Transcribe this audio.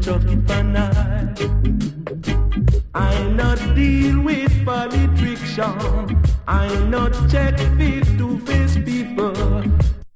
chuck it for night. I not deal with politician. I not check fit to face people.